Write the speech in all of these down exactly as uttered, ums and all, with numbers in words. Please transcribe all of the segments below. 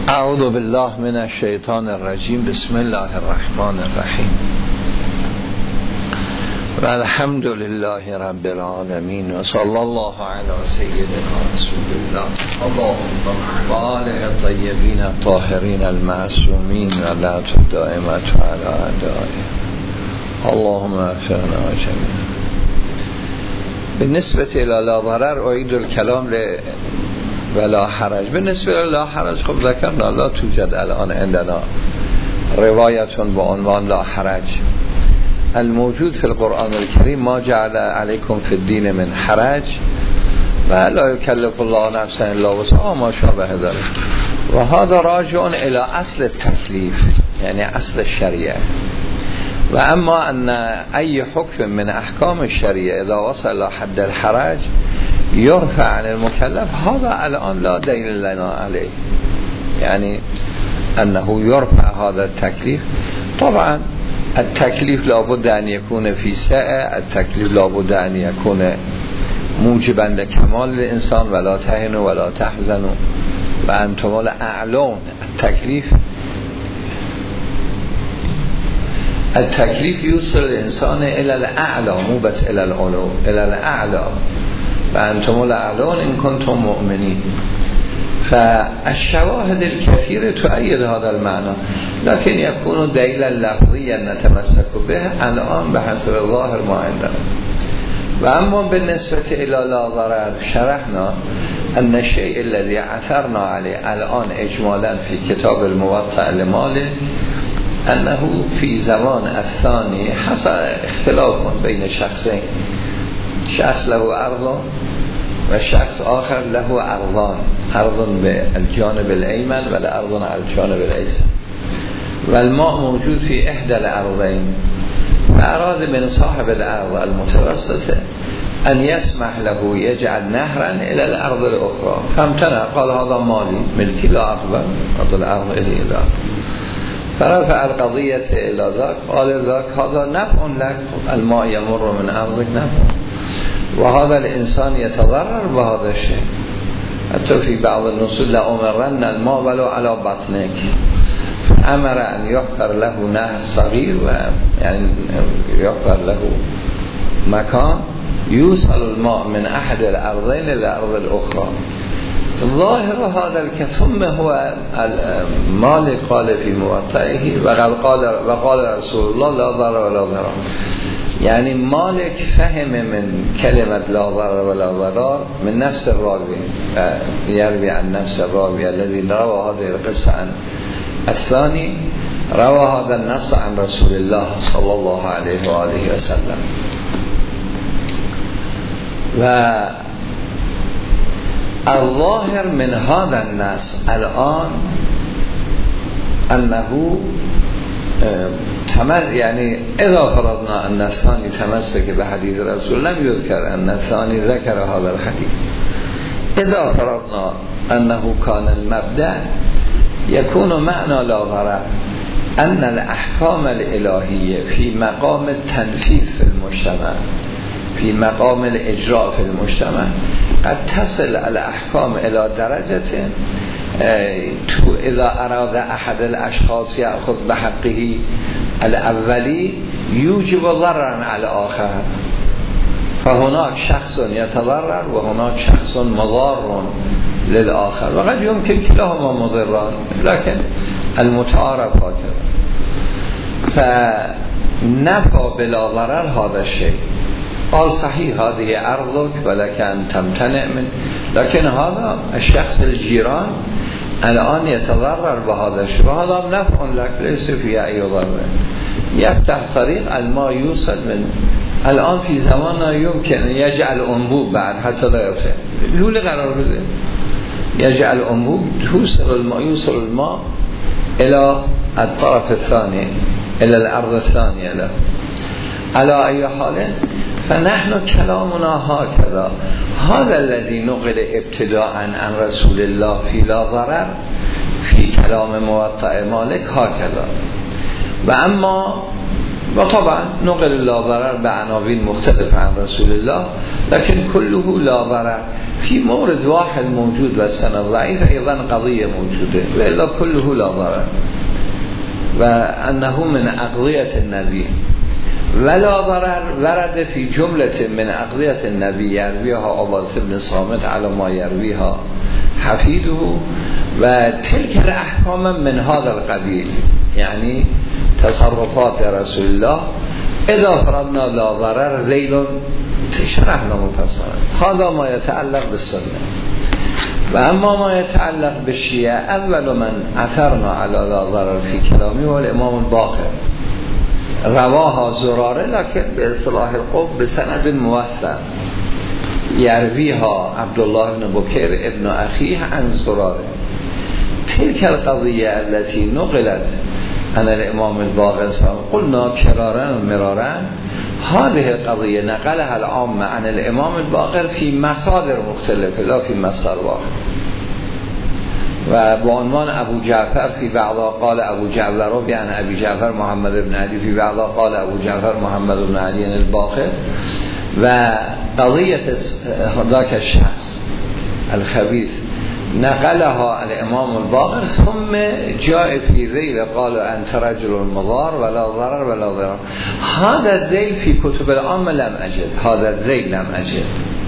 اعوذ بالله من الشیطان الرجیم. بسم الله الرحمن الرحیم و الحمد لله رب العالمین و صلی الله علی سیدنا رسول الله و آله الطیبین الطاهرین المعصومین و لعنت الدائمة علی اعدائهم. اللهم افعنا جميعا. بالنسبة الى لا ضرر اعيد الكلام ل ولا حرج. بالنسبة الى لا حرج خب ذكرنا لا توجد الان عندنا رواية بعنوان لا حرج. الموجود في القرآن الكريم ما جعل عليكم في الدين من حرج و لا يكلف الله نفسا الا وسعها ما شابه ذلك. و هذا راجع الى اصل التكليف يعني اصل الشريعه. و اما ان ای حکم من احکام الشریعه اذا وصل الى حد الحرج يرفع عن المكلف هذا الان لا دلیل لنا عليه، يعني انه يرفع هذا التكليف. طبعا التكليف لابد ان يكون في سعه، التكليف لابد ان يكون موجبا لكمال الانسان ولا تهنوا ولا تحزنوا و انتم الاعلون. التكليف التكليف يوصل الانسان الى الاعلى مو بس الى العلو، الى الاعلى و انتم الاعلون ان كنتم مؤمنين. فالشواهد الكثيرة تؤيد هذا المعنى، لكن يكون دليلا لفظيا نتمسك به الان بحسب الظاهر ما عندنا. و اما بالنسبة الى لا ضرر شرحنا ان الشيء الذي عثرنا عليه الان اجمالا في كتاب الموطأ لمالك انه في زمان الثاني حصل اختلاف بين شخصين، شخص له ارض و شخص آخر له ارضان، ارض بالجانب الایمن و ارض على الجانب الايسر و الماء موجود في احدى الارضين. فاراد من صاحب الارض المتوسطه ان يسمح له يجعل نهرا الى الارض الاخرى فامتنع، قال هذا مالي ملكي لا اقبل هذا الارض الى الى فرفع القضية الى ذاك قال ذاك هذا نفع لك، الماء يمر من ارضك نفع وهذا الانسان يتضرر بهذا الشيء. حتى في بعض النصوص لأمرن الماء ولو على بطنك، فأمر أن يحفر له نهر صغير و يعني يحفر له مكان يوصل الماء من أحد الأرضين إلى الأرض الأخرى. ظاهر هذا الكتم هو مالك قال في موطئه وقال قال وقال رسول الله لا ضرر ولا ضرر، يعني مالك فهم من كلمة لا ضرر ولا ضرر من نفس الراوي، يروي عن نفس الراوي الذي روى هذه القصة عن الثاني، روى هذا النص عن رسول الله صلى الله عليه وآله وسلم. و الظاهر من هذا النص الآن أنه تمس يعني إذا فرضنا أن الثاني تمسك بحديث رسول لم يذكر أن الثاني ذكر هذا الحديث. إذا فرضنا أنه كان المبدأ يكون معنى لا ضرر أن الأحكام الإلهية في مقام التنفيذ في المجتمع، في مقام الإجراء في المجتمع قد تصل الأحكام إلى درجة إذا أراد أحد الأشخاص يأخذ بحقه الأولي يوجب ضررا على الآخر، فهناك شخص يتضرر وهناك شخص مضار للآخر وقد يمكن كلاهما مضران لكن المتعارف هكذا. فنفى بلا ضرر هذا الشيء. قال صحيح هذه أرضك ولك أن تمتنع من، لكن هذا الشخص الجيران الآن يتضرر بهذا الشيء وهذا نفع لك ليس فيه أي ضرر. يفتح طريق الماء يوصل من الآن في زماننا يمكن يجعل أنبوب بعد حتى لا يفتح لوله قرار بده يجعل أنبوب توصل الماء يوصل الماء إلى الطرف الثاني إلى الأرض الثانية له. على أي حال فنحن كلامنا هكذا، هذا الذي نقل ابتداء عن رسول الله في لا ضرر في كلام موطأ مالك هكذا. و اما و طبعا نقل لا ضرر به عناوین مختلف عن رسول الله، لكن كله لا ضرر في مورد واحد موجود و سند ضعیف ایضا قضیه موجوده و الا كله لا ضرر و انه من اقضیه النبی ولا ضرر ورد في جمله من اقضیه النبی یرویها عبادة بن صامت على ما یرویها حفیده و تلك الاحکام من هذا القبیل، یعنی تصرفات رسول الله اذا فرضنا لا ضرر ذیل شرحنا مفصلا. هذا ما يتعلق بالسنه. و اما ما يتعلق بالشیعه اول من اثرنا على لا ضرر في کلامی و الامام الباقر رواها زراره لكن به اصطلاح القوم بسند موثق یرویها عبدالله بن بکر ابن اخیه عن زراره. تلك القضیه التي نقلت عن الامام الباقر قلنا کرارا و مرارا هذه القضیه نقلها العامه عن الامام الباقر في مصادر مختلفه لا في مصدر واحد. و با عنوان ابو جعفر فی بعضا قال ابو جعفر و بیان ابی جعفر محمد بن علی فی بعضا قال ابو جعفر محمد بن علی الباقر و قضیه ذاک الشخص الخبیث نقلها الامام الباقر ثم جاء في ذیل قال انت رجل مضار ولا ضرر ولا ضرر. هذا الذیل في كتب العامه لم اجد، هذا الذیل لم اجد.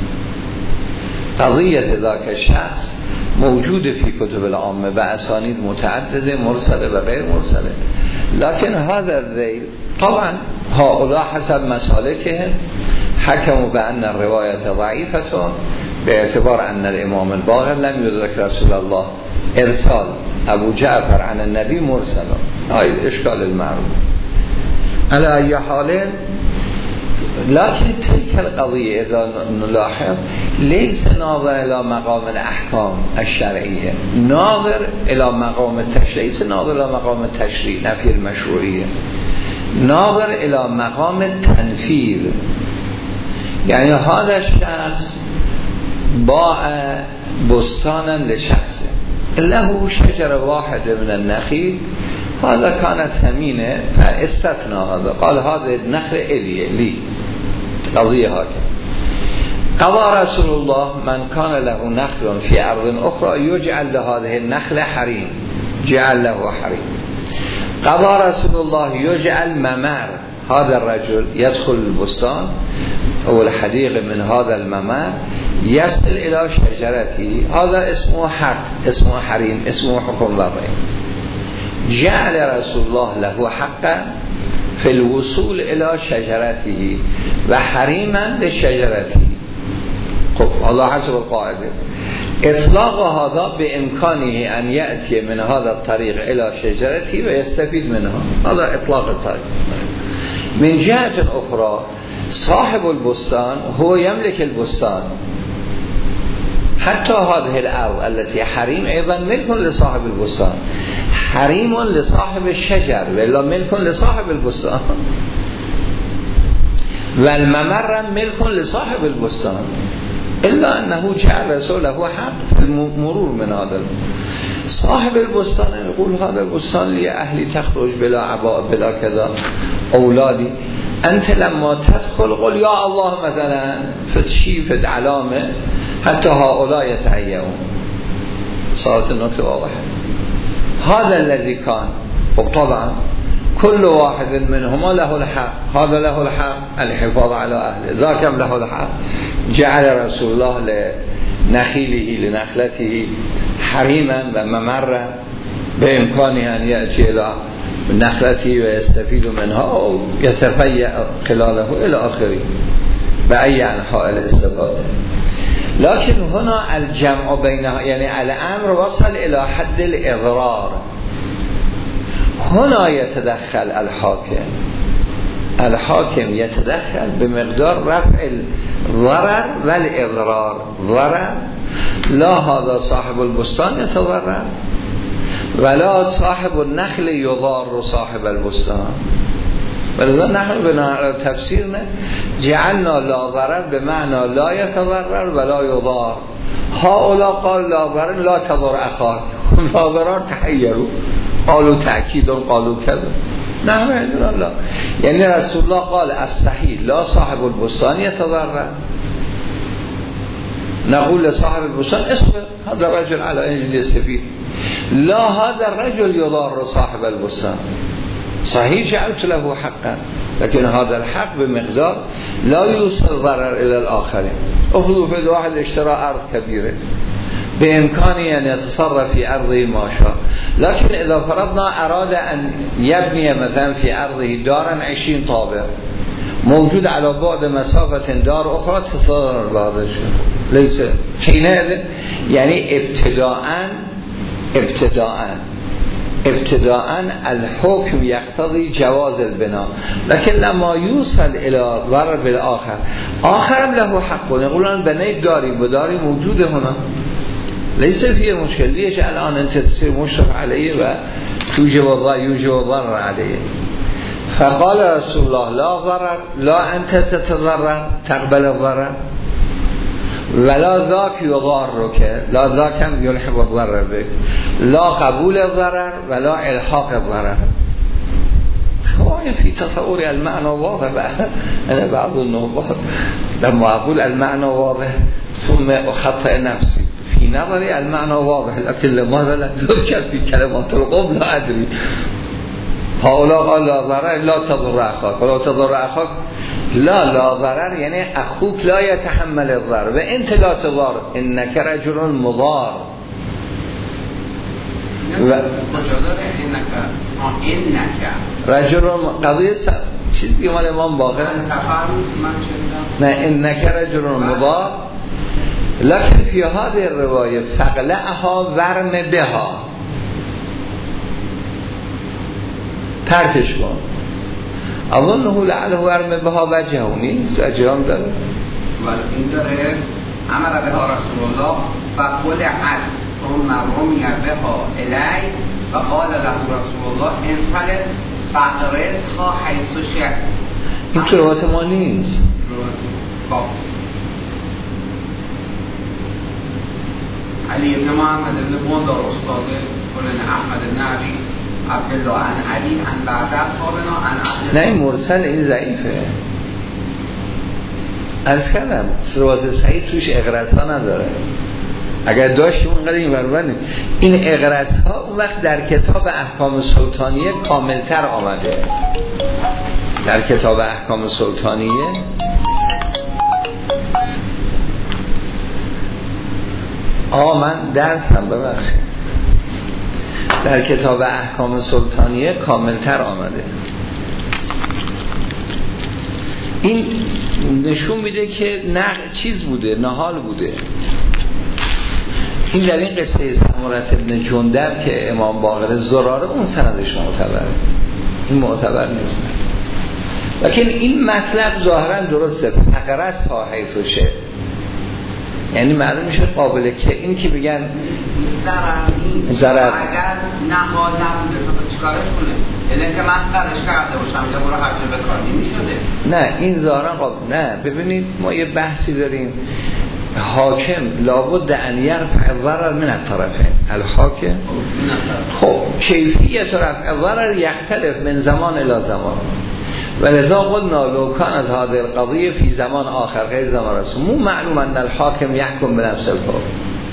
قضیه ذاک الشخص موجود في كتب العامه و اسانید متعدده مرسله و غیر مرسله، لكن هذا الذیل طبعا هؤلاء حسب مسالكهم حكموا بأن الرواية ضعيفة باعتبار أن الإمام الباقر لم يدرك رسول الله ارسال ابو جعفر عن النبي مرسل. هاي الاشكال المعروف. على أي حال لكن تلك القضية إذا نلاحظ ليس ناظر إلى مقام الأحكام الشرعية، ناظر إلى مقام التشريع، ليس ناظر إلى مقام التشريع نفي المشروعية، ناظر إلى مقام التنفيذ. يعني هذا الشخص باع بستانا لشخص له شجرة واحدة من النخيل، هذا كانت ثمينة فاستثنى هذا قال هذا النخل إلي لي قضية هكذا. قضى رسول الله من كان له نخل في أرض أخرى يجعل لهذه النخل حريم جعل له حريم. قضى رسول الله يجعل ممر، هذا الرجل يدخل البستان أو الحديقة من هذا الممر يصل إلى شجرته، هذا اسمه حق، اسمه حريم، اسمه حكم وضعي. جعل رسول الله له حقا في الوصول إلى شجرته و حريما لشجرته. خب الله حسب القاعدة اطلاق هذا بإمكانه أن يأتي من هذا الطريق إلى شجرته ويستفيد منها، هذا إطلاق الطريق. من جهة أخرى صاحب البستان هو يملك البستان، حتى هذه الأرض التي حريم أيضا ملك لصاحب البستان، حريم لصاحب الشجر وإلا ملك لصاحب البستان، والممر ملك لصاحب البستان، إلا أنه جعل رسوله حق في المرور من هذا. صاحب البستان يقول هذا البستان لي أهلي تخرج بلا عباء بلا كذا أولادي، أنت لما تدخل قل يا الله مثلا فتشي فت علامة حتى هؤلاء يتعيون. صارت النقطة واضحة. هذا الذي كان طبعا كل واحد منهما له الحق، هذا له الحق الحفاظ على أهله، ذاك له الحق. جعل رسول الله لنخيله لنخلته حريما وممرا بإمكانه أن يأتي إلى نخلته ويستفيد منها أو يتفيأ خلاله إلى آخره بأي أنحاء الاستفادة. لكن هنا الجمع بينها يعني الأمر وصل إلى حد الإضرار. هنا يتدخل الحاكم، الحاكم يتدخل بمقدار رفع الضرر والإضرار. ضرر لا هذا صاحب البستان يتضرر ولا صاحب النخل يضار صاحب البستان. ولذا نحن بناء تفسيرنا جعلنا لا ضرر بمعنى لا يتضرر ولا يضار. هؤلاء قال لا ضرر لا تضر أخاك، لا ضرر تحيروا قالوا تأكيد قالوا كذا. نه الله، یعنی رسول الله قال الصحیح لا صاحب البستان یتضرر، نقول صاحب البستان اسم هذا الرجل على عين سفید، لا هذا الرجل يضار صاحب البستان، صحيح جعلت له حقا لكن هذا الحق بمقدار لا يوصل ضرر الى الاخرين. افرضوا في واحد اشترى ارض كبيره بامكانه ان يتصرف في ارضه ما شاء، لكن اذا فرضنا اراد ان يبني مثلا في ارضه دارا عشرين طابق موجود على بعد مسافه دار اخرى تتضرر بعضش ليس حينئذ، يعني ابتداء ابتداء ابتداء الحكم يقتضي جواز البناء، لكن لما يوصل الى ضرر بالاخر آخرم له حق، يقولون بنيت داري بداري موجوده هنا ليس فيه مشكل، ليش الان انت تصير مشرف عليه و توجب الضرر عليه؟ فقال رسول الله لا ضرر، لا انت تتضرر تقبل الضرر ولا ذاك يضارك، لا ذاك هم يلحق الضرر بك، لا قبول الضرر ولا الحاق الضرر. خواهي في تصور المعنى واضح بقى. أنا بعض النوبات لما أقول المعنى واضح ثم أخطئ نفسي في نظري المعنى واضح، لكن لماذا لا يذكر في كلمات القوم لا أدري. هؤلاء قال لا ضرر لا تضر أخاك ولا تضر أخاك، لا لا ضرر يعني أخوك لا يتحمل الضرر وأنت لا تضار، إنك رجل مضار و... رجل قضیه س... چیزی که مال امام باقر نه انک رجل مضار، لكن في هذه الرواية فقلعها ورم بها، پرتش کن. اظنه لعله ورم بها وجهه نیست، وجه هم داره ولی این داره امر بها رسول الله فقلعت ثم رمی بها الی و قال له رسول الله انقلب فقرسها حیث شئت. این تو روایت ما نیست. علی ابن محمد ابن بندار استاده قلن احمد ابن عبی عبدالله عن علی عن بعض اصحابنا عن عبدالله. نه این مرسل، این ضعیفه. عرض کردم روایت صحیح توش اغراض ها نداره، اگر داشتیم اونقدر این بربنده. این اغراض ها اون وقت در کتاب احکام سلطانیه کاملتر آمده. در کتاب احکام سلطانیه آقا من درسم ببخشید در کتاب احکام سلطانیه کاملتر آمده. این نشون میده که نه چیز بوده، نهال بوده. این در این قصه سمورت ابن جندب که امام باقر زراره اون سندش معتبره، این معتبر نیست. لیکن این مطلب ظاهرا درسته، فقرس ها حیث و شه، یعنی معلوم میشه قابله که این که بگن ضرر اگر نهال نبوده ستا چکارش کنه، یعنی که مسخرش کرده باشم یا برو حجر بکار نمیشده. نه این ظاهرا قابل. نه ببینید ما یه بحثی داریم، حاکم لابد ان یرفع الضرر من الطرفین. الحاکم خب کیفیت رفع الضرر یختلف من زمان الى زمان، ولذا قلنا لو كانت هذه القضيه في زمان آخر غیر زمان رسول مو معلوم ان الحاکم يحكم بنفس الحكم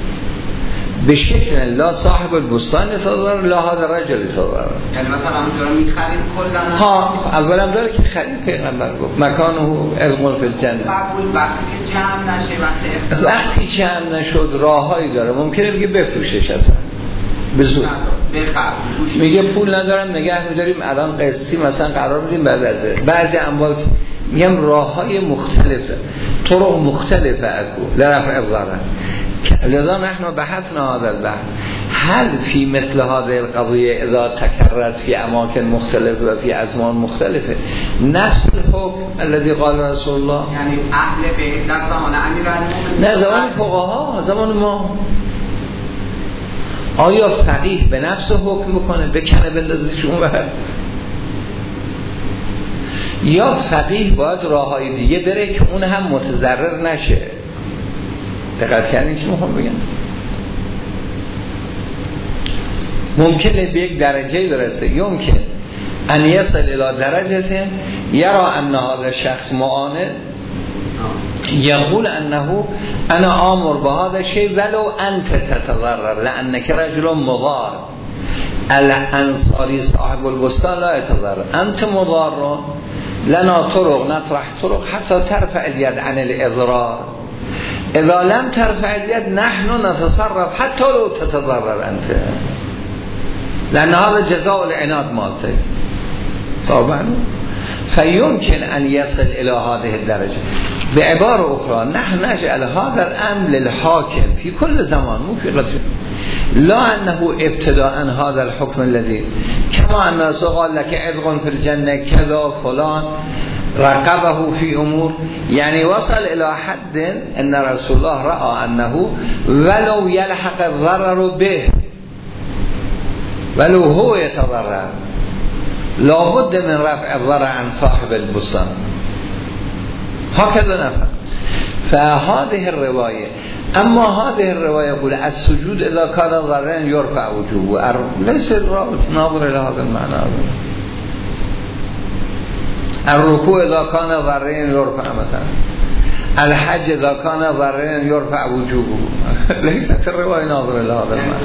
بشکل لا صاحب البستان يتضرر لا هذا الرجل يتضرر. یعنی مثلا اونجا میخرید کلا ها اولا داره که خرید پیغمبر گفت مکانه علم فی الجنه، وقتی که جمع نشه، وقتی جمع نشد راههایی داره، ممکنه بگه بفروشش اصلا به زور میگه پول ندارم نگه میداریم الان قسطی مثلا قرار میدیم بعد از بعضی اموال، میگم راههای مختلف طرق مختلفه اگو لرفع الضرر. لذا نحن بحثنا هذا البحث هل في مثل هذه القضيه اذا تكررت في اماكن مختلفه و في ازمان مختلفه نفس الحكم الذي قال رسول الله، یعنی اهل بیت در زمان امیرالمومنین نه زمان فقها زمان ما، آیا فقیه به نفس حکم بکنه بکنه بندازش اون بر، یا فقیه باید راههای دیگه بره که اون هم متضرر نشه؟ دقت کردین چی میخوام بگم؟ ممکنه به یک درجه برسه، یمکن ان یصل الی درجه یرا ان هذا شخص معاند یقول انه انا آمر بهذا الشيء ولو انت تتضرر لانك رجل مضار. الانصاری صاحب البستان لا يتضرر، انت مضار، لنا طرق نطرح طرق حتى ترفع اليد عن الاضرار، اذا لم ترفع اليد نحن نتصرف حتى لو تتضرر انت، لان هذا جزاء العناد مالتك صابعا. فيمكن ان يصل الى هذه الدرجه. بعباره اخرى نحن نجعل هذا الامر للحاكم في كل زمان، مو في غزة، لا انه ابتداء هذا الحكم الذي كما ان قال لك عذق في الجنه كذا فلان رقبه في امور، يعني وصل الى حد ان رسول الله راى انه ولو يلحق الضرر به ولو هو يتضرر لابد من رفع الضرر عن صاحب البستان. هكذا نفهم. فهذه الرواية، اما هذه الرواية يقول السجود اذا كان ضررا يرفع وجوبه، ليس الرابط ناظر الى هذا المعنى. الركوع اذا كان ضررا يرفع، مثلا الحج اذا كان ضررا يرفع وجوبه، ليست الرواية ناظر الى هذا المعنى.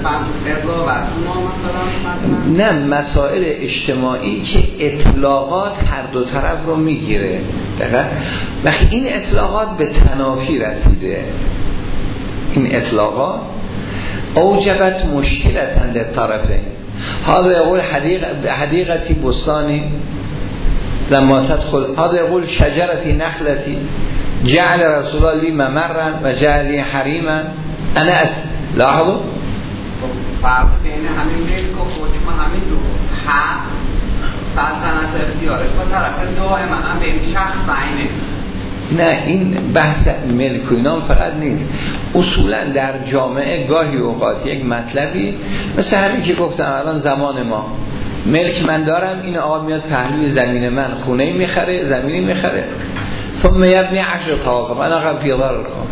نه، مسائل اجتماعی که اطلاقات هر دو طرف رو میگیره. وقتی این اطلاقات به تنافی رسیده، این اطلاقات اوجبت مشکلت عند طرفین. هذا يقول حديقة حديقة بستاني لما تدخل، هذا يقول شجرة نخلتي جعل رسول الله لي ممرا و جعل لي حریما انا اس لاحظوا فرق بین همین ملک و حکم همین دو حق سلطنت اختیارش با طرف دائما هم به این شخص عینه. نه، این بحث ملک و اینام فقط نیست، اصولا در جامعه گاهی اوقات یک مطلبی مثل همین که گفتم الان زمان ما ملک من دارم، این آقا میاد پهلوی زمین من خونه میخره، زمینی میخره، ثم یبنی عشر طواقب انا قبل پیادار الخوام.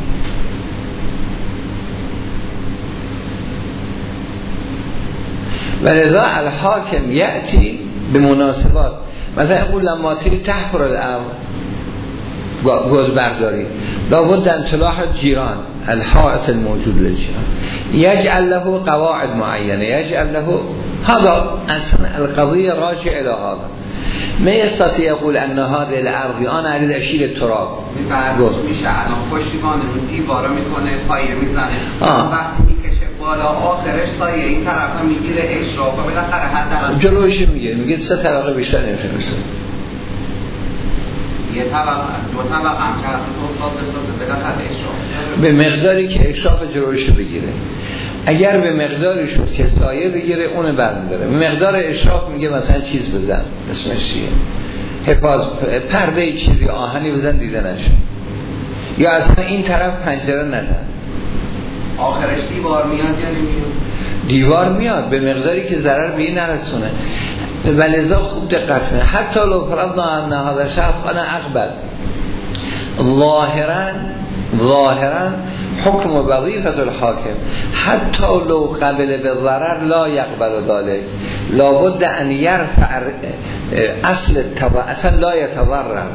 ولذا الحاکم یأتی به مناسبات، مثلا اقول لما تیری تحفر الارض گل برداری لابد انطلاح جیران الحائط الموجود للجیران یجعل له قواعد معینه، یجعل له هذا اصلا القضیه راجع الى هذا. ما يستطيع يقول ان هذه الارض انا اريد اشيل التراب، میشه الان پشتیبان رو دیوارا میکنه، پایه میزنه، وقتی میکشه بالا آخرش سایه این طرفا میگیره اشراف و بالاخره حد جلوش میگیره، میگه سه طبقه بیشتر نمیشه، یه طبقه دو طبقه هم که دو سال بسازه بالاخره اشراف به مقداری که اشراف جلوش بگیره. اگر به مقداری شد که سایه بگیره اون برمی‌داره، به مقدار اشراف میگه مثلا چیز بزن، اسمش چیه، حفاظ پرده چیزی آهنی بزن دیده نشه، یا اصلا این طرف پنجره نزن. آخرش دیوار میاد یا نمیاد؟ دیوار میاد به مقداری که ضرر به این نرسونه. ولذا خوب دقت کنه، حتی لو فرضنا ان هذا شخص انا اقبل ظاهرا ظاهرا حکم و وظیفه الحاکم حتی لو قبل بالضرر لا يقبل ذلك لابد ان يرفع اصل التبع اصلا لا يتضرر،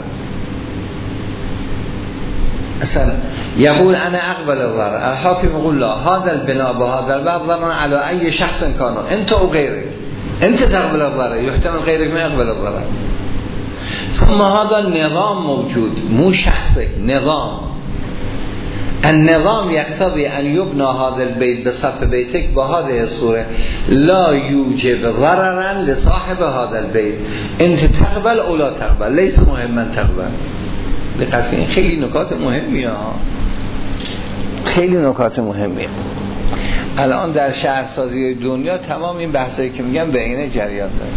اصلا يقول انا اقبل الضرر، الحاكم يقول لا هذا البناء بهذا الباب ضرر على اي شخص كان انت او غيرك، انت تقبل الضرر يحتمل غيرك ما يقبل الضرر. ثم هذا النظام موجود، مو شخصك، نظام. النظام يقتضي أن يبنى هذا البيت بصف بيتك بهذه الصورة لا يوجب ضررا لصاحب هذا البيت، انت تقبل او لا تقبل، ليس مهم من تقبل. دقت کنید، خیلی نکات مهمیه ها، خیلی نکات مهمیه. الان در شهرسازی دنیا تمام این بحثایی که میگم به اینه جریان داره.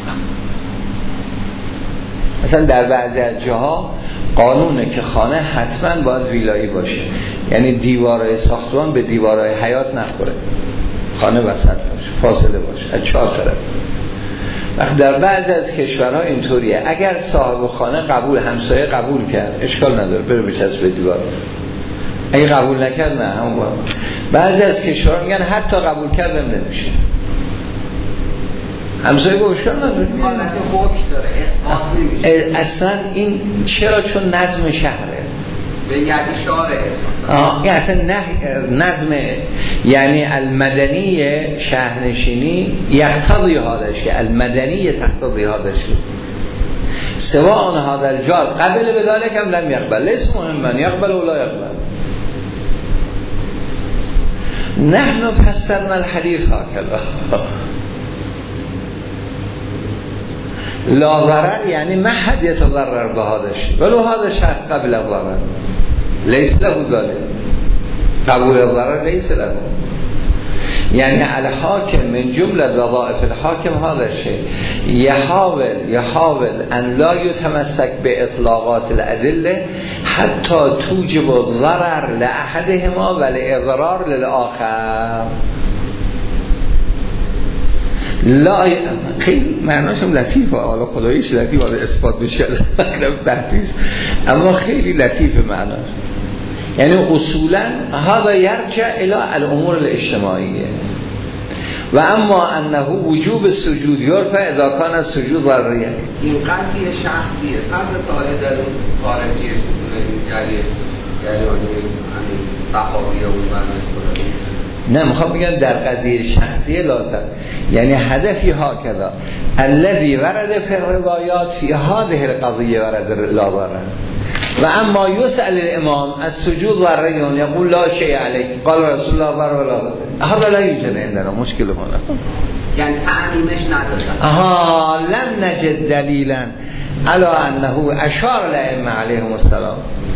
مثلا در بعضی از جاها قانونه که خانه حتما باید ویلایی باشه، یعنی دیوارهای ساختمان به دیوارهای حیاط نخوره، خانه وسط باشه، فاصله باشه از چهار طرف. وقتی در بعضی از کشورها اینطوریه، اگر صاحب خانه قبول همسایه قبول کرد اشکال نداره، بره بچسبه دیوار، اگه قبول نکرد نه همون باید. بعضی از کشورها میگن حتی قبول کردم نمیشه، همسایه با اشکال نداره، حالت حکم داره، اثبات نمیشه اصلا. این چرا؟ چون نظم شهره به یعنی شارع اثبات. آه این اصلا نه نظم، یعنی المدنی شهرنشینی یقتضی هادش، المدنی تقتضی هادش سواء هذا الجار قبل بذلك ام لم يقبل ليس مهما يقبل ولا يقبل. نحن فسرنا الحديث هكذا لا ضرر يعني ما حد يتضرر بهذا الشيء ولو هذا الشخص قبل الضرر ليس له ذلك، قبول الضرر ليس له. يعني الحاكم من جملة وظائف الحاكم هذا الشيء، يحاول يحاول أن لا يتمسك بإطلاقات الأدلة حتى توجب الضرر لأحدهما والإضرار للآخر. لا خیلی معناشم لطیفه، حالا خداییش لطیفه، حالا اثبات بشه بحثیست، اما خیلی لطیفه معناش. یعنی اصولا هذا یرجع الى الامور الاجتماعیه و اما انه وجوب السجود یرفع اذا کان السجود ضروریه. این قضیه شخصیه، فرض طالب در خارجی جریه جریانی صحابیه و نه میخوام بگم در قضیه شخصیه لازم، یعنی هدفی ها کذا الذي ورد في الروايات في هذه القضيه ورد لا ضرر و اما يسأل الامام السجود ضرر يقول لا شيء عليك قال رسول الله ضرر ولا ضرر، هذا لا يوجد عندنا مشكل هنا، یعنی تعمیمش نداشتن. آها لم نجد دلیلا على انه اشار الائمه عليهم السلام.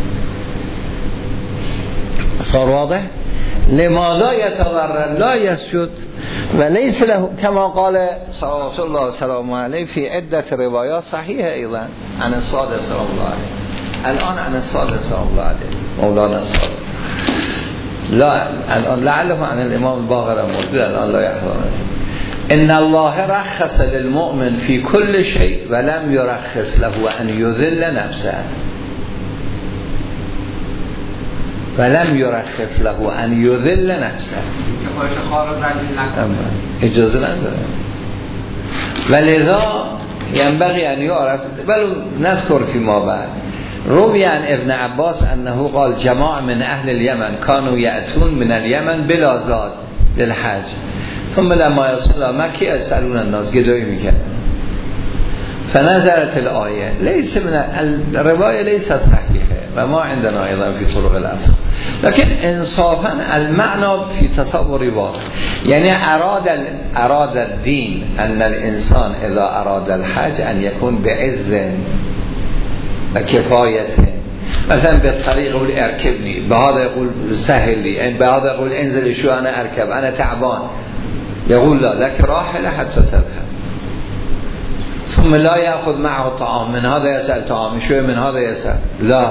صار واضح؟ لماذا يتضرر لا يسجد وليس له كما قال صلوات الله وسلامه عليه في عدة روايات صحيحة أيضا عن الصادق صلى الله عليه. الآن عن الصادق صلى الله عليه مولانا الصادق، لا الآن لعله عن الإمام الباقر موجود الآن لا يحضر. إن الله رخص للمؤمن في كل شيء ولم يرخص له أن يذل نفسه ولم يرخص له ان يذل نفسه، اجازه نداره. ولذا ينبغي ان يعرف بل نذكر فيما بعد روي عن ابن عباس انه قال جماعه من اهل اليمن كانوا ياتون من اليمن بلا زاد للحج ثم لما يصلوا مكه يسالون الناس گدایی میکردن فنظرت الآية ليس من الرواية ليست صحيحة وما عندنا أيضا في طرق الأصل، لكن إنصافا المعنى في تصور واضح. يعني أراد أراد الدين أن الإنسان إذا أراد الحج أن يكون بعز وكفاية، مثلا بالطريق يقول اركبني، بهذا يقول سهل لي، بهذا يقول انزل شو أنا أركب أنا تعبان، يقول لا لك راحلة حتى تذهب، ثم لا يأخذ معه طعام، من هذا يسأل طعام شوية من هذا يسأل، لا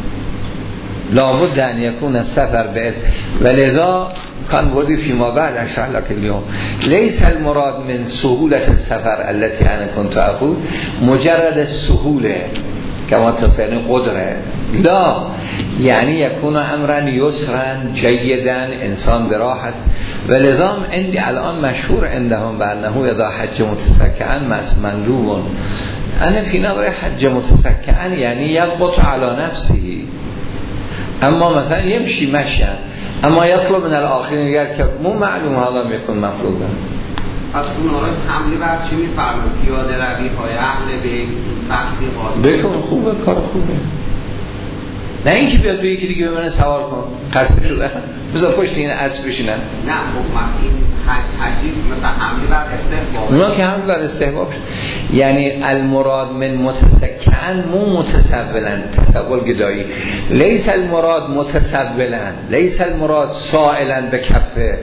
لابد أن يكون السفر بإذن. ولذا كان ودي فيما بعد أشرح لك اليوم ليس المراد من سهولة السفر التي أنا كنت أقول مجرد السهولة كما تصير قدرة، لا يعني يكون أمرا يسرا جيدا انسان براحت. ولذا عندي الآن مشهور عندهم بأنه إذا حج متسكعا مندوب، أنا في نظري حج متسكعا يعني يضبط على نفسه، اما مثلا يمشي مشيا اما يطلب من الآخرين يركب مو معلوم هذا میکن مفروضه. پس اون آقای حمله بر چی میفرمون؟ پیاده روی های اهل به سختی های بکن خوبه، کار خوبه، نه اینکه بیاد به یکی دیگه بمونه سوار کن قصد شده بذار پشت این اسب بشینن. نه خب این حج حجی مثلا حمله بر استحباب، اونا که حمله بر استحباب شد. یعنی المراد من متسکعن مو متسولن تصول گدایی، لیس المراد متسولن، لیس المراد سائلن به کفه،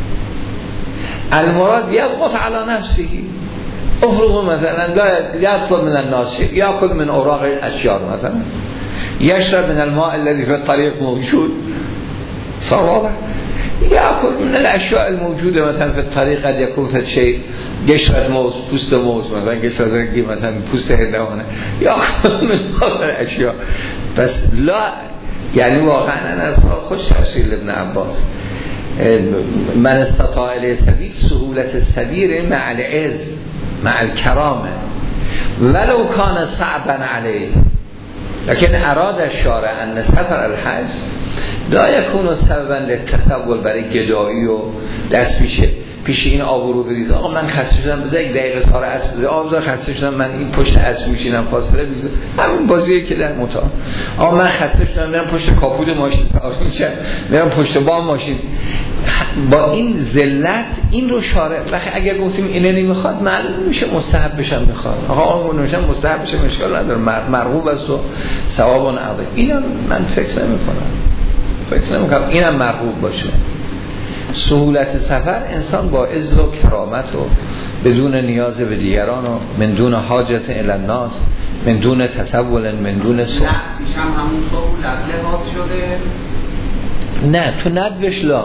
المراد یضغط على نفسه. افرض مثلا لا يطلب من الناس يأكل من اوراق الاشجار مثلا، يشرب من الماء الذي في الطريق موجود، صار واضح؟ يأكل من الأشياء الموجودة مثلا في الطريق، قد يكون في شيء قشرة موز، پوست موز مثلا، قشرة رنگی مثلا پوست هندوانه، يأكل من هذه الأشياء. بس لا يعني واقعا أنا خوش تفسير لابن عباس من استطاع إليه سبيل، سهولة السبيل مع العز مع الکرامه ولو کان صعبا علیه لکن اراد الشارع ان سفر الحج لا یکون سببا للتسول برای گدایی و دست پیشه پیش این آب رو بریز. آقا من خسته شدم بذار یک دقیقه سوار اسب بده. آقا خسته شدم من این پشت اسب میشینم فاصله بگذارم. همین بازیه که در متاع. آقا من خسته شدم میرم پشت کاپوت ماشین سوار میشم، میرم پشت بام ماشین. با این ذلت این رو شارع وقتی اگر گفتیم اینه نمیخواد معلوم میشه مستحب بشم میخواد. آقا اون نمیشه مستحب بشه اشکال نداره، مرغوب است و ثواب و عظیم. اینم من فکر نمیکنم. فکر نمیکنم اینم مرغوب باشه. سهولت سفر انسان با عزت و کرامت و بدون نیاز به دیگران و من دون حاجت الی الناس من دون تسول من دون سو نه میشم همون سهولت لحاظ شده. نه تو ندوش لا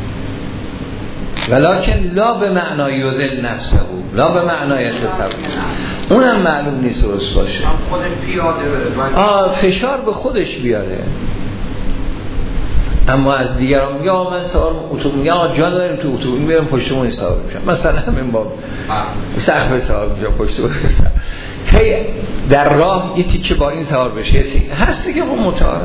ولکن لا به معنای یذل نفسه لا به معنای تسول اونم معلوم نیست رست باشه. خود پیاده بره آه فشار به خودش بیاره. اما از دیگران میگه آقا من سوار اتوبوس میگه آقا جان داریم تو اتوبوس میرم پشتمون سوار میشم مثلا همین باب سقف سوار میشم پشتمون کی در راه یه تیکه با این سوار بشه هست دیگه خب متعارف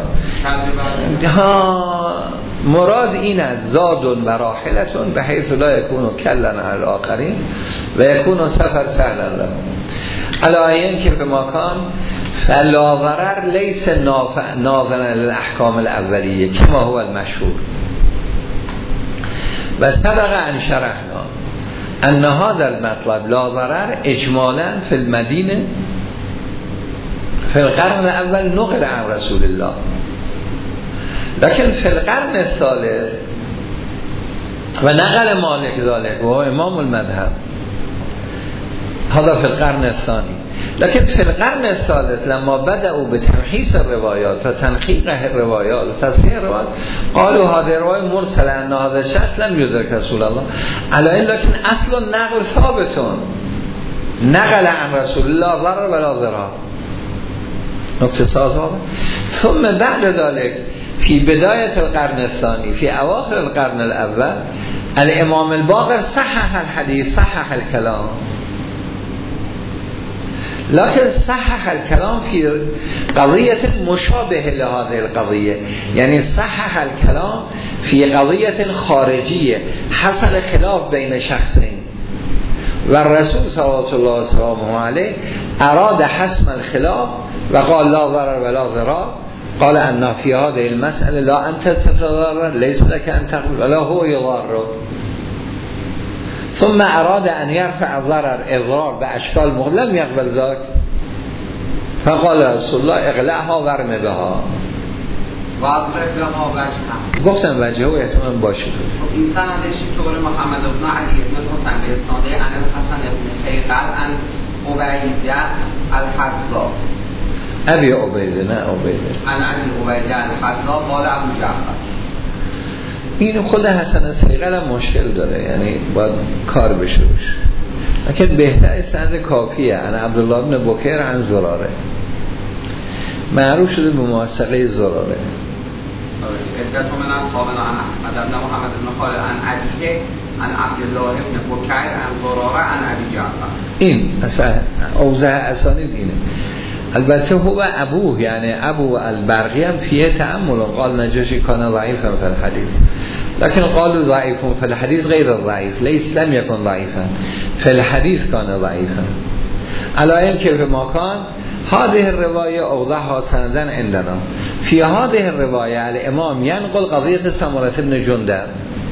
ها. مراد این از زادون و راحلتون به حیث لا یکونو کلن علی الاخرین و یکونو سفر سهلا لهم علایین که به مکان فلا ضرر لیس ناظرا للاحکام الاولیه کما هو المشهور و سبق ان شرحنا ان هذا المطلب لا ضرر اجمالا فی المدینه فی القرن الاول نقل عن رسول الله لكن فی القرن الثالث و نقل مالک ذلك و امام المذهب هذا فی القرن الثانی لكن في القرن الثالث لما بدأوا بتمحيص الروايات وتنقيق الروايات وتصحيح الروايات قالوا هذه الرواية مرسلة أن هذا الشخص لم يدرك رسول الله على إن لكن أصل النقل ثابت نقل عن رسول الله ضرر ولا ضرر نقطة صادقة. ثم بعد ذلك في بداية القرن الثاني في أواخر القرن الأول الإمام الباقر صحح الحديث صحح الكلام لكن صحح الكلام في قضية مشابه لهذه القضية يعني صحح الكلام في قضية خارجية حصل خلاف بين شخصين والرسول صلى الله عليه وسلم عليه أراد حسم الخلاف وقال لا ضرر ولا ضرار قال أن في هذه المسألة لا أنت تتضرر ليس لك أن تقبل ولا هو يضرر ثم أراد أن يرفع الضرر إضرار بأشكال مختلفة لم يقبل ذلك فقال رسول الله اغلعها ورم بها واضرب بها وجهها گفتم وجهه و احتمال باشه. این سندش طور محمد بن علی بن حسین به اسناد عن الحسن بن سیقل عن عبیده الحذاء ابی عبیده نه عبیده عن ابی عبیده الحذاء قال ابو جعفر. این خود حسن سیقل هم مشکل داره یعنی باید کار بشه روش لیکن بهتر سند کافیه. انا عبدالله بن بکر عن زراره معروف شده به موثقه زراره. عدت من اصحابنا عن احمد بن محمد بن خالد عن ابیه عن عبدالله بن بکر عن زراره عن ابی جعفر. این اصلا اوضاع اسانید اینه. البته هو ابوه یعنی ابو البرقی هم فیه تأمل قال نجاشی کان ضعیفا فی الحدیث لكن قالوا ضعیف فی الحدیث غیر ضعیف لیس لم یکن ضعیفا فی الحدیث کان ضعیفا علی این که به مکان هذه الروايه اوضحها سندا عندنا في هذه الروايه الامام ينقل قضيه سمره بن جندب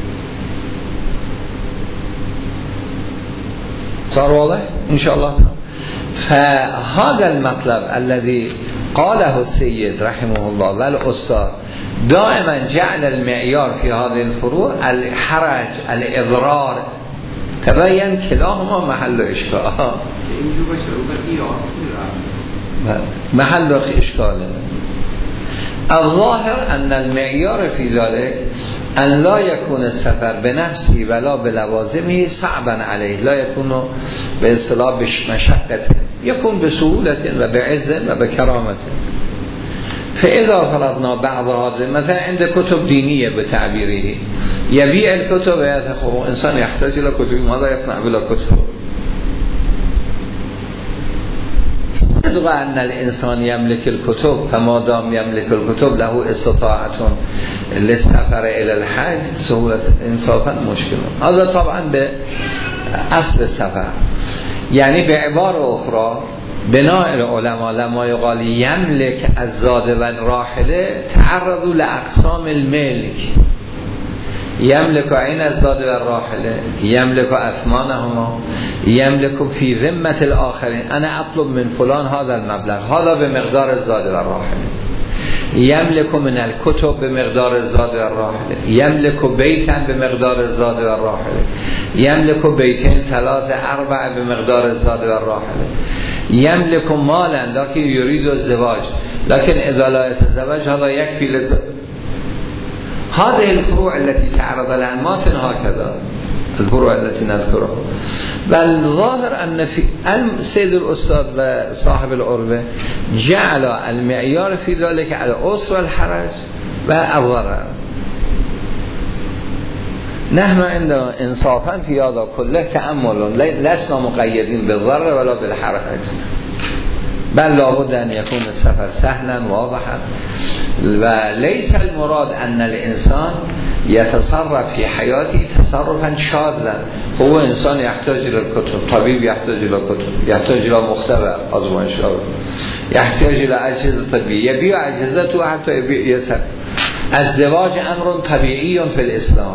صار واضح ان شاء الله. فهذا المطلب الذي قاله السيد رحمه الله والأستاذ دائما جعل المعيار في هذه الفروع الحرج الإضرار تبين كلاهما محل إشكال محل إشكال. الظاهر أن المعيار في ذلك أن لا يكون السفر بنفسه ولا بلوازمه صعبا عليه لا يكون باصطلاح بمشقة يكون بسهولة وبعز وبكرامة. فإذا فرضنا بعض هذه مثلا عند كتب دينية بتعبيره يبيع الكتب ويتخوه إنسان يحتاج إلى كتب ماذا يصنع بلا كتب صدق ان الانسان یملک الکتب فما دام یملک الکتب له استطاعتون للسفر الى الحج سهولت انصافا مشکل. هذا طبعا به اصل سفر، یعنی به عبارة اخرى بناء العلماء لما یقال یملک از زاد و راحله تعرضوا لاقسام الملک، یملک عین از زاد و راحله، یملک اثمانهما، یملک فی ذمت الاخرین، انا اطلب من فلان هذا المبلغ هذا به مقدار زاد و راحله، یملک من الکتب به مقدار زاد و راحله، یملک بیتا به مقدار زاد و راحله، یملک بیتین ثلاث اربع به مقدار زاد و راحله، یملک مالا لکن یرید الزواج لكن اذا لا يتزوج هذا يكفي للزواج. هذه الفروع التي تعرض لها ماتن هكذا الفروع التي نذكرها. والظاهر أن في سيد الأستاذ وصاحب العروة جعل المعيار في ذلك العسر والحرج والضرر. نحن عندنا انصافا في هذا كله تأمل، لسنا مقيدين بالضرر ولا بالحرج، بل لابد أن يكون السفر سهلا واضحا. وليس المراد أن الإنسان يتصرف في حياته تصرفا شاذا. هو إنسان يحتاج إلى الكتب، طبيب يحتاج إلى كتب، يحتاج إلى مختبر آزمایشگاه، يحتاج إلى أجهزة طبية، يبيع أجهزته حتى يبيع يسر. الزواج أمر طبيعي في الإسلام.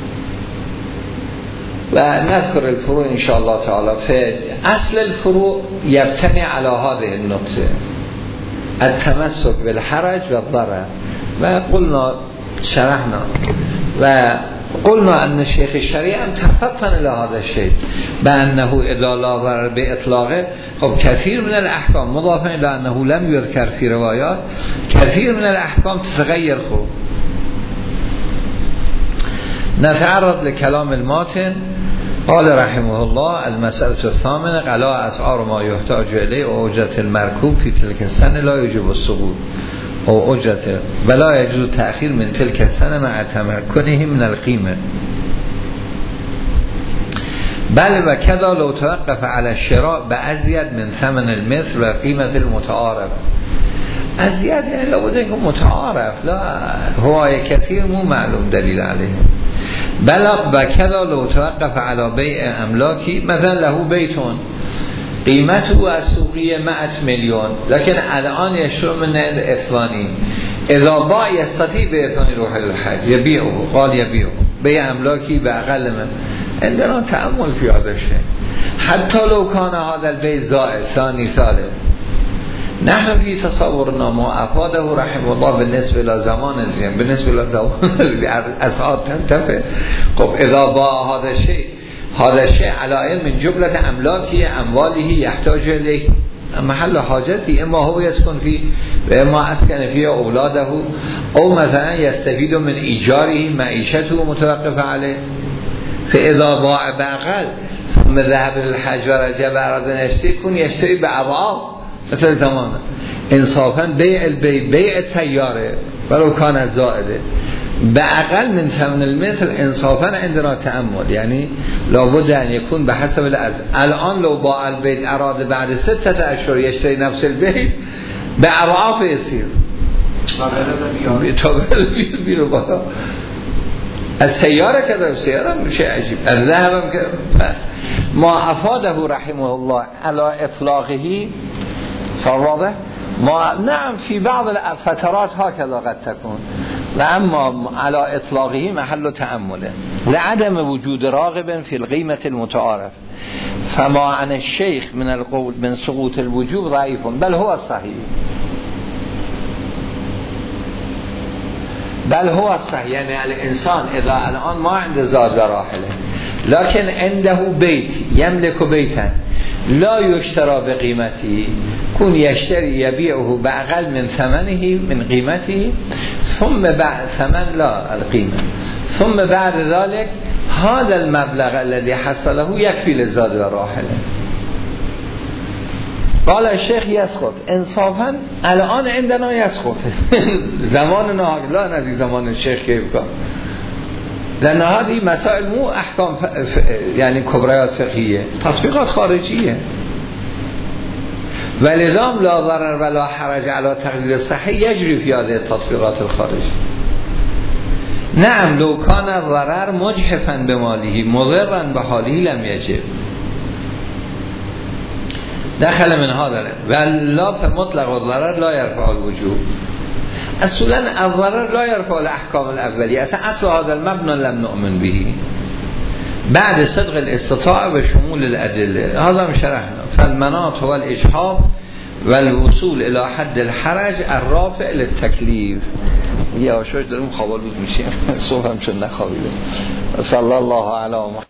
و نذكر الفروع إن شاء الله تعالى. فأصل الفروع يبتني على هذه النقطة التمسك بالحرج والضرر. وقلنا شرحنا وقلنا أن الشيخ الشريع تفطن إلى هذا الشيء بأنه إذا لا ضرر بإطلاقه. خب كثير من الأحكام مضافا إلى أنه لم يذكر في روايات، كثير من الأحكام تتغير. خب نتعرض لكلام الماتن. قال رحمه الله المسألة الثامنة قلاء أسعار ما يحتاج إليه وأجرة المركوب في تلك السنة لا يجب السقوط أو أجرة ولا يجوز تأخير من تلك السنة مع تمكنه من القيمة، بل وكذا لو توقف على الشراء بأزيد من ثمن المثل وقيمة المتعارف. أزيد يعني لو بده يكون متعارف، لا هو كثير مو معلوم دليل عليه. بل وكذا لو توقف على بيع أملاكي مثلا له بيتون قيمته السوقية مئة مليون لكن الآن يشتري من إثنين، إذا باع يستطيع بإثنين روح الحج يبيعه، قال يبيعه بيع أملاكي بأقل من. عندنا تأمل في هذا الشيء حتى لو كان هذا البيع زائد ثاني ثالث. نحن في تصورنا ما أفاده رحمه الله بالنسبة إلى زمان الزين بالنسبة إلى زمان الأسعار تنتفع. طب إذا باع هذا الشيء هذا الشيء على علم من جملة أملاكه أمواله يحتاج إليه محل حاجته، إما هو يسكن فيه وإما أسكن فيه أولاده، أو مثلا يستفيد من إيجاره معيشته متوقف عليه. فإذا باع بأقل ثم ذهب للحج ورجع بعد نشتري كن يشتري بأضعاف مثل زمان. انصافا بيع البيع بيع السيارة ولو كان زائده بأقل من ثمن المثل انصافا عندنا تأمل، يعني لابد أن يكون بحسب الأزل. الآن لو باع البيت أراد بعد ستة أشهر يشتري نفس البيت بأضعاف يصير بيرو بالا. السيارة كذا السيارة شيء عجيب، الذهب كذا. ما أفاده رحمه الله على إطلاقه صار واضح. ما نعم في بعض الفترات هكذا قد تكون، وأما على إطلاقه محل تأمله لعدم وجود راغب في القيمة المتعارف. فما عن الشيخ من القول من سقوط الوجوب ضعيف بل هو الصحيح، بل هو الصحيح. يعني الإنسان إذا الآن ما عنده زاد وراحله لكن عنده بيت يملك بيتا لا يشترى بقيمته كن يشتري يبيعه بأقل من ثمنه من قيمته ثم بعد ثمن لا القيمة ثم بعد ذلك هذا المبلغ الذي حصله يكفي للزاد والراحله. قال الشيخ يسقط انصافا الان عندنا يسقط زماننا لا ندي زمان الشيخ كيف كان، لأن هذه مسائل مو أحكام ف... ف... يعني كبريات فقهية، تطبيقات خارجية. ولذام لا ضرر ولا حرج علی تقلیل صحیح یجری فی هذه تطبیقات الخارج. نعم لو کان الضرر مجحفا بماله مضرا بحاله لم یجب دخل منها داره ولا فمطلق الضرر لا يرفع الوجوب. اصلا الضرر لا يرفع الاحکام الاولیه، اصلا اصل هذا المبنى لم نؤمن به بعد صدق الاستطاعه و شمول الادله. هذا هم شرحنا. فالمناط هو الاجحاف و الوصول الى حد الحرج الرافع للتکلیف. یه آشوش داریم خوابالود میشیم صبح هم چون نخوابیده. صلی الله علی محمد.